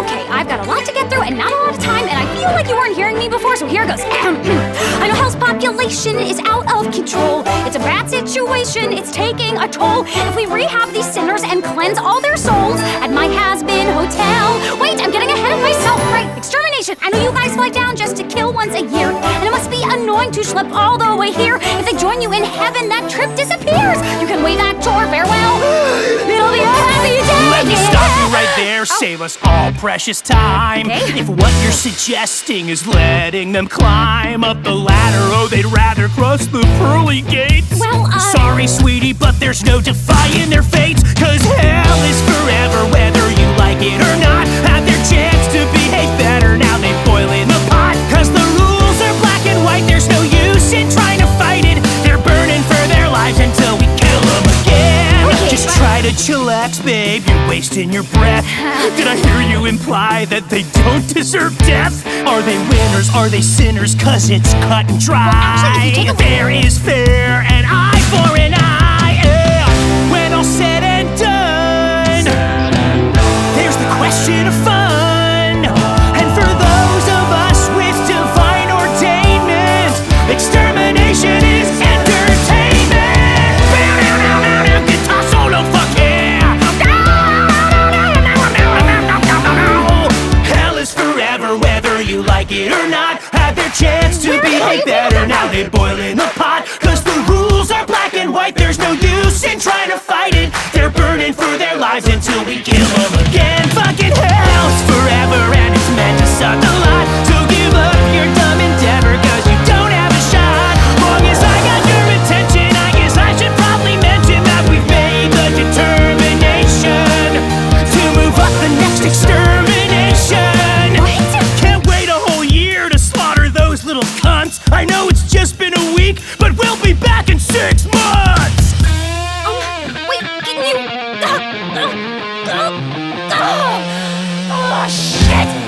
Okay, I've got a lot to get through and not a lot of time, and I feel like you weren't hearing me before, so here goes. I know hell's population is out of control. It's a bad situation, it's taking a toll. If we rehab these sinners and cleanse all their souls at my has-been hotel. Wait, I'm getting ahead of myself. Right, extermination. I know you guys fly down just to kill once a year, and it must be annoying to schlep all the way here. If they join you in heaven, that trip disappears. You can wave at your farewell. It'll be a happy day. Let me stop you right there, save us all precious time. Okay. If what you're suggesting is letting them climb up the ladder, oh, they'd rather cross the pearly gates. Well, sorry, sweetie, but there's no defying their fates. Cause hell is forever, whether you like it or not. Have their chance to behave better, now they boil in the pot. Cause the rules are black and white, there's no use in trying to fight it. They're burning for their lives until we kill them again. Okay, Just try to chillax, babe, you're wasting your breath. Did I hear you imply that they don't deserve death? Are they winners, are they sinners? Cause it's cut and dry. Actually, if you take a Fair is fair, an eye for an eye, yeah. When all said and done, there's the question of fun. And for those of us with divine ordainment, extermination is entertainment. Guitar solo, fuck yeah. Hell is forever, whether you like it or not. Have their chance to behave better, now they boil in the pot. Cause the rules are black and white, there's no use in trying to fight it. They're burning for their lives until we kill them again. Fucking hell's forever and it's meant to suck a lot. So give up your dumb endeavor, cause you don't have a shot. Long as I got your attention, I guess I should probably mention that we've made the determination to move up the next extermination. Can't wait a whole year to slaughter those little cunts. I know it's just been a week, but we'll be back in 6 months. Wait, can you... Oh, shit!